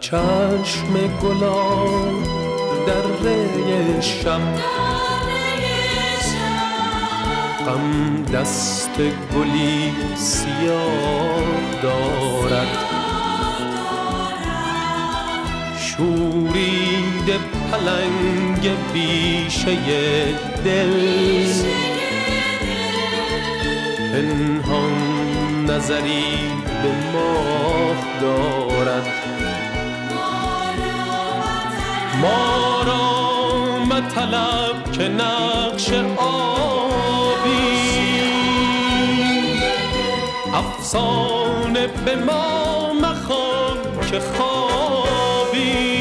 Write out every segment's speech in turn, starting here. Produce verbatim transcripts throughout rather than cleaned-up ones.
چشم گلان در ری شب غم دست گلی سیاه دارد شورید پلنگ بیشه دل پنهان نظری به ماه دارد ما را مطلب که نقش آبی افسانه به ما مخوان که خوابی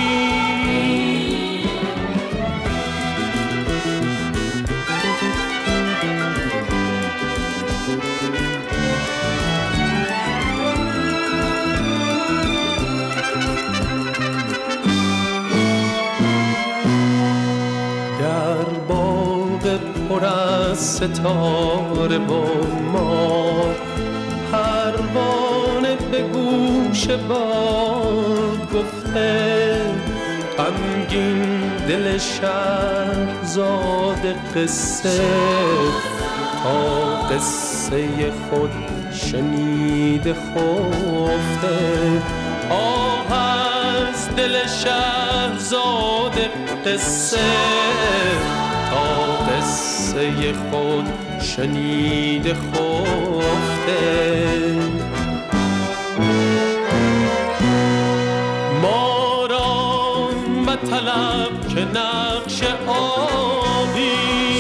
پر از ستاره و ماه پروانه به گوش باد گفته غمگین دل شهرزاد قصه تا قصه خود شنیده خفته آه از دل شهرزاد قصه تا قصه خود شنیده خفته ما را مطلب که نقش آبی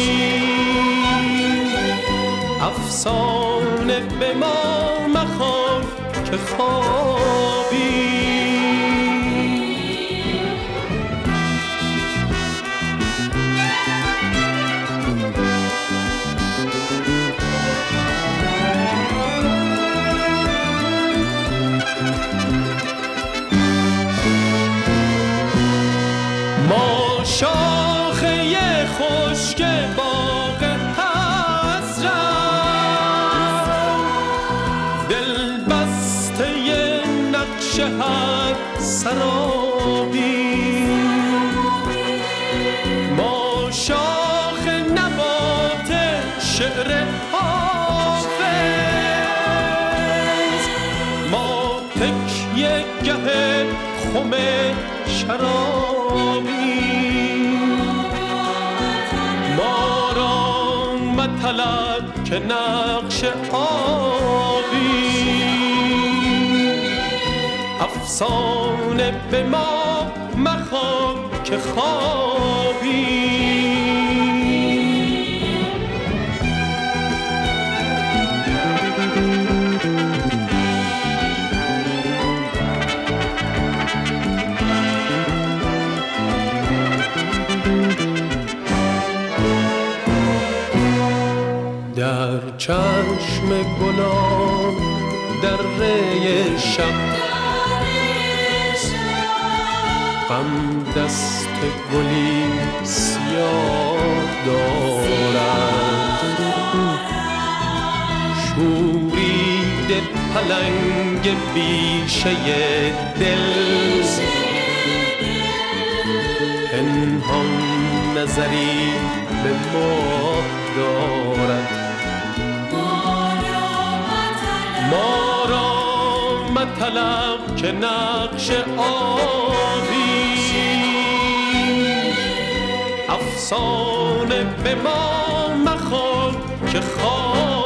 افسانه به ما مخوان که خوابی ما شاخه خشک باغ حسرت دل بسته نقش هر سرابی ما شاخ نبات شعر حافظ ما تکیه گه خم شرابی ما را مطلب که نقش آبی افسانه به ما مخوان که خوابی در چشم گلان در ری شب غم دست گلی سیاه دارد شورید پلنگ بیشه دل پنهان نظری به ماه دارد ما را مطلب که نقش آبی افسانه به ما مخوان که خواب